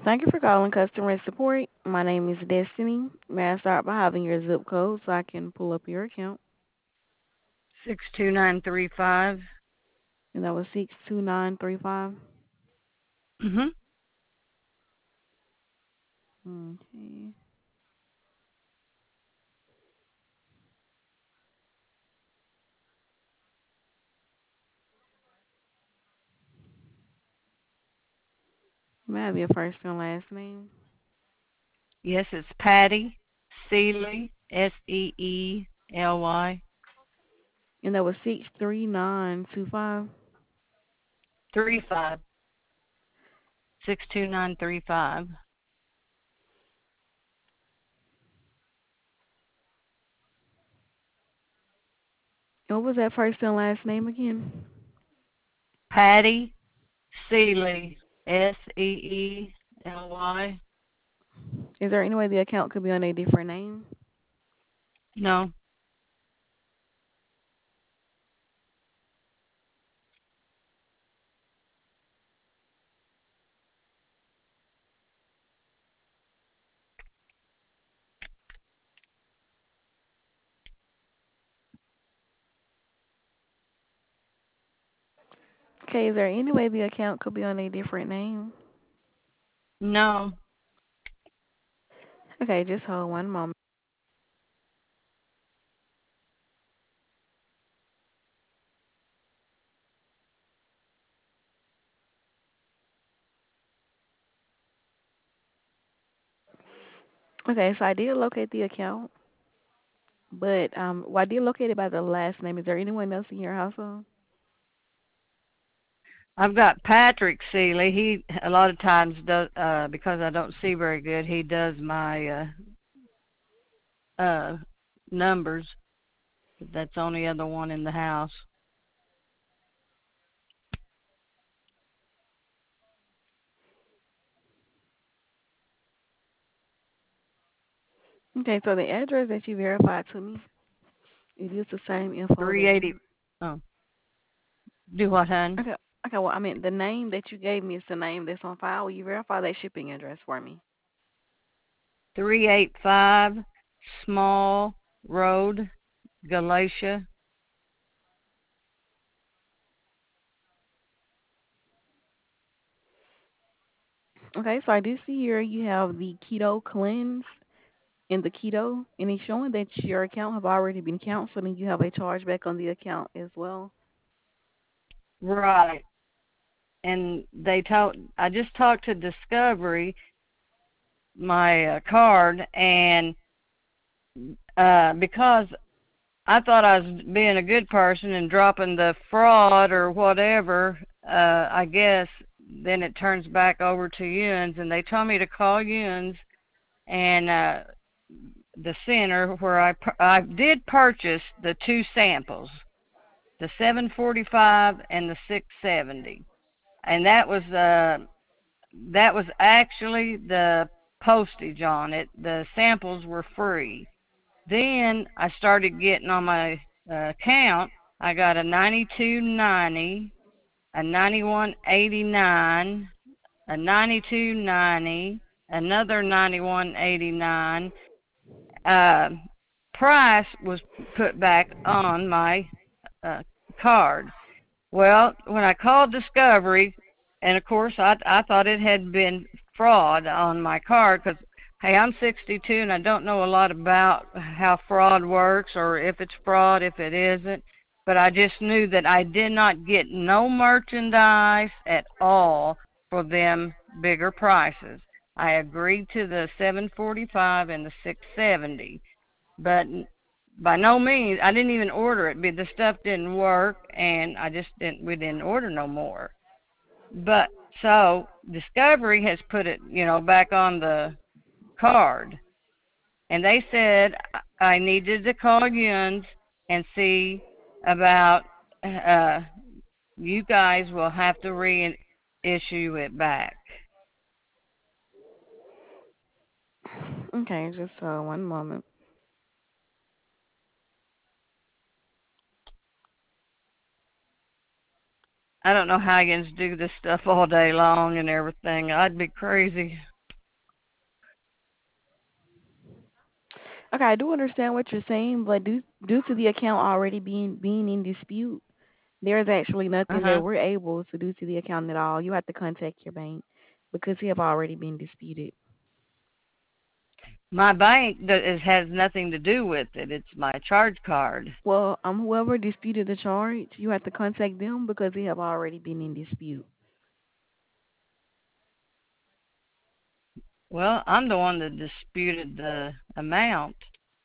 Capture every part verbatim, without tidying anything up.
Thank you for calling customer support. My name is Destiny. May I start by having your zip code so I can pull up your account? Six two nine three five. And that was six two nine three five. Mhm. Okay. May I have your first and last name? Yes, it's Patty Seeley. S E E L Y. And that was six three nine two five. Three five. Six two nine three five. What was that first and last name again? Patty Seeley. S E E L Y. Is there any way the account could be on a different name? No. Okay, is there any way the account could be on a different name? No. Okay, just hold one moment. Okay, so I did locate the account, but um, well, I did locate it by the last name. Is there anyone else in your household? I've got Patrick Seeley. He a lot of times does uh because I don't see very good, he does my uh uh numbers. That's the only other one in the house. Okay, so the address that you verified to me, it is the same info Three that eighty. you. Oh, do what, hun? Okay, okay. Well, I mean, the name that you gave me is the name that's on file. Will you verify that shipping address for me? Three eight five Small Road, Galatia. Okay, so I do see here you have the keto cleanse and the keto, and it's showing that your account have already been canceled and you have a chargeback on the account as well. Right. And they told I just talked to Discovery, my uh, card, and uh because I thought I was being a good person and dropping the fraud or whatever, uh I guess then it turns back over to Ewan's, and they told me to call Ewan's and uh the center where I I did purchase the two samples, the seven forty-five and the six seventy. And that was uh that was actually the postage on it. The samples were free. Then I started getting on my uh, account. I got a ninety-two ninety, a ninety-one eighty-nine, a ninety-two ninety, another ninety-one eighty-nine. Uh, price was put back on my uh, card. Well, when I called Discovery, and of course I I thought it had been fraud on my card because hey, I'm sixty-two and I don't know a lot about how fraud works or if it's fraud, if it isn't. But I just knew that I did not get no merchandise at all for them bigger prices. I agreed to the seven forty-five and the six seventy, but by no means, I didn't even order it. But the stuff didn't work, and I just didn't. We didn't order no more. But so Discovery has put it, you know, back on the card, and they said I needed to call Yuns and see about. Uh, you guys will have to reissue it back. Okay, just uh, one moment. I don't know how Yuns do this stuff all day long and everything. I'd be crazy. Okay, I do understand what you're saying, but due due to the account already being being in dispute, there's actually Uh nothing that huh. we're able to do to the account at all. You have to contact your bank because it have already been disputed. My bank that is, has nothing to do with it. It's my charge card. Well, um, whoever disputed the charge, you have to contact them because they have already been in dispute. Well, I'm the one that disputed the amount.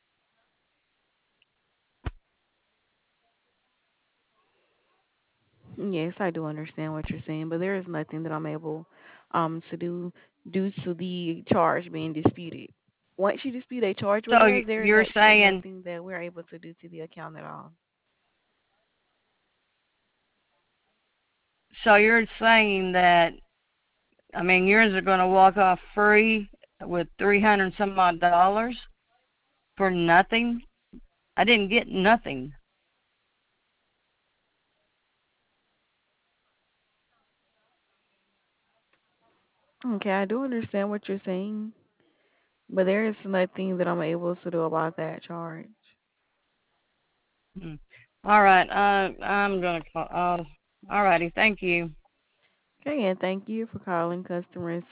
Yes, I do understand what you're saying, but there is nothing that I'm able um to do due to the charge being disputed. Once you dispute a charge with So us, y- there is you're actually saying, nothing that we're able to do to the account at all. so you're saying that, I mean, yours are going to walk off free with three hundred some odd dollars for nothing? I didn't get nothing. Okay, I do understand what you're saying, but there is nothing that I'm able to do about that charge. Hmm. All right. Uh, I'm going to call. Uh, all righty. Thank you. Okay, and thank you for calling customer